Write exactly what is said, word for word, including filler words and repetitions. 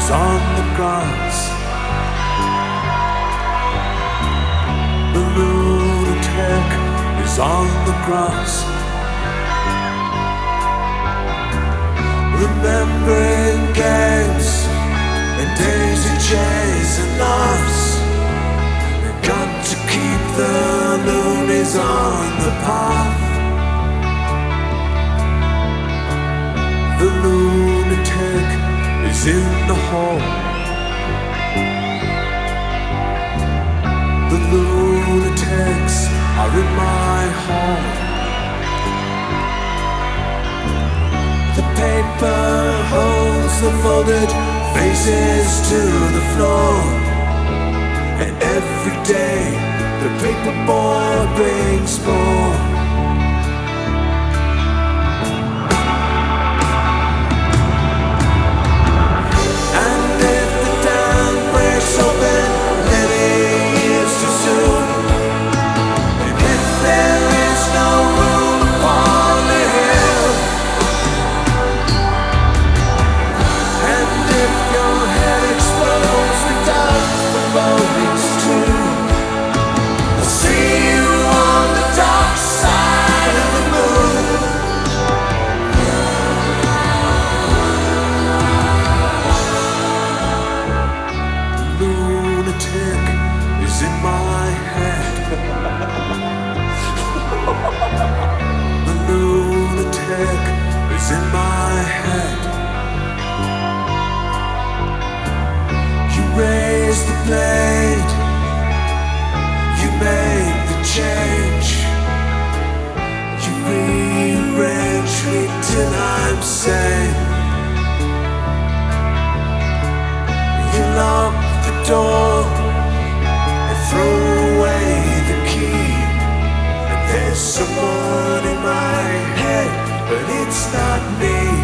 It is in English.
is on the grass. The lunatic is on the grass. Remembering games and daisy chains and laughs. We've got to keep the loonies on the path. The lunatic is in the hall. The lunatics are in my hall. The paper holds the folded faces to the floor. And every day the paperboard brings more. Is in my head. The lunatic is in my head. You raised the blade. You made the change. You rearrange me till I'm sane. You lock the door. Throw away the key. And there's someone in my head, but it's not me.